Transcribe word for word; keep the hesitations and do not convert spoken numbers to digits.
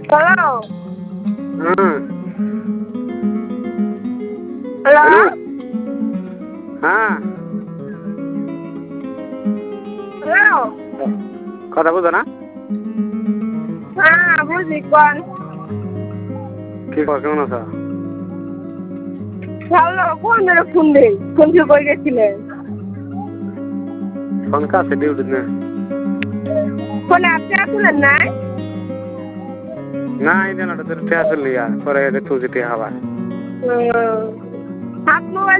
hello হ্যাঁ hello hello হ্যাঁ hello কথা বুঝো না হ্যাঁ বুঝি কোন কি কর কেমন আছো ভালো কোন মেরে ফোন দেই কোন কি কই গেছিলেন ফোন কাছে ডিউটি না ফোনে আপনি আসলেন নাই না এই জানাটা তোর ঠে আসল লিয়া পরে তুই যেতে হবা হাত মোবাইল